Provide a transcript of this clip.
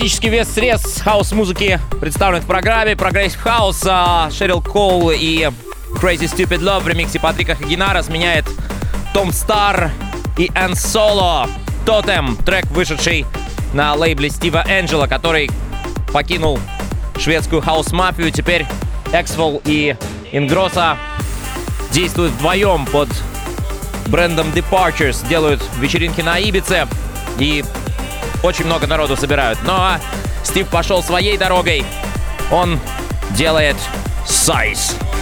Практически весь срез хаус-музыки представлен в программе. Прогрессив хаус, Шерил Коул и Crazy Stupid Love в ремиксе Патрика Хагинара сменяет Том Стар и Энн Соло. Тотем, трек, вышедший на лейбле Стива Энджела, который покинул шведскую хаус-мафию. Теперь Эксфол и Ингроса действуют вдвоем под брендом Departures, делают вечеринки на Ибице и очень много народу собирают. Ну а Стив пошел своей дорогой. Он делает Size.